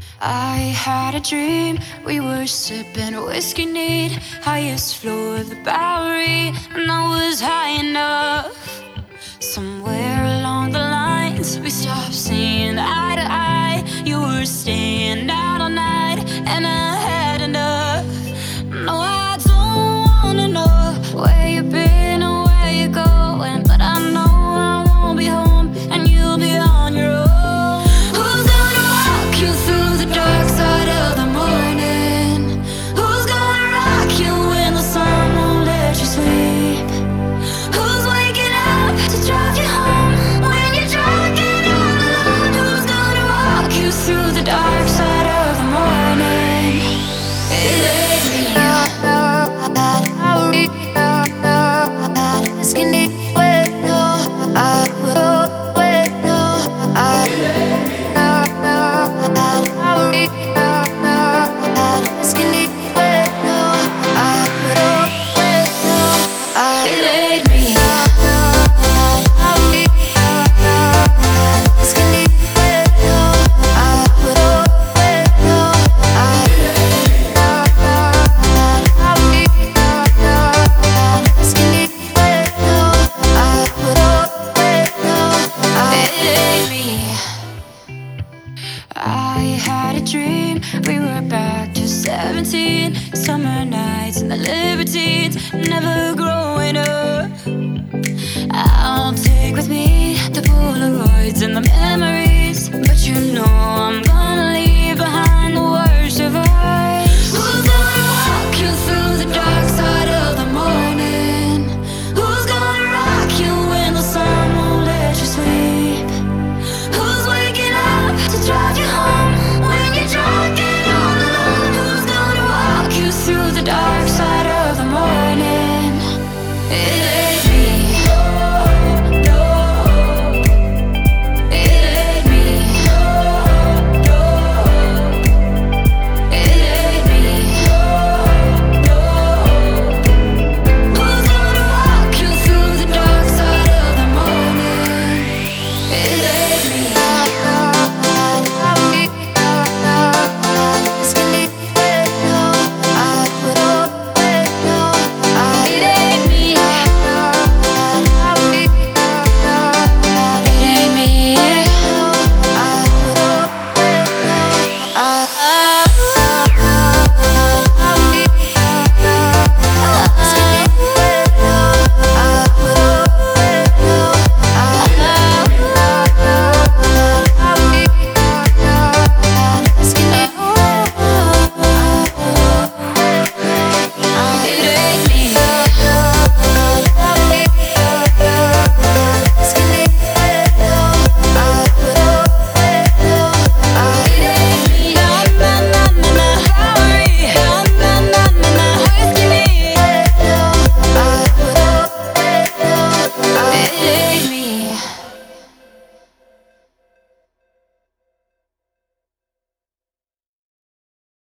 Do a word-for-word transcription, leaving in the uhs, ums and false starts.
I had a dream, we were sipping whiskey neat, highest floor of the Bowery, and I was high enough. Somewhere along the lines, we stopped seeing eye to eye. You were staying out all night, and I had enough. No, I don't wanna know where you've been or where you're going, but I know I won't be home, and you'll be on your own. Who's gonna walk you through the dark side of the morning? Who's gonna rock you when the sun won't let you sleep? Who's waking up to drive you home when you're drunk and all alone? Who's gonna walk you through the dark side of the morning? It ain't me. Skinny, wet, no, I will, wet, no, I skinny, wet, no, I will, wet, no, I laid me. Skinny, wet, no, I will, wet, no, I skinny, wet, no, I will, wet, no, I laid me. I had a dream, we were back to seventeen. Summer nights and the libertines, never growing up. I'll take with me the Polaroids and the memories, but you know I'm gonna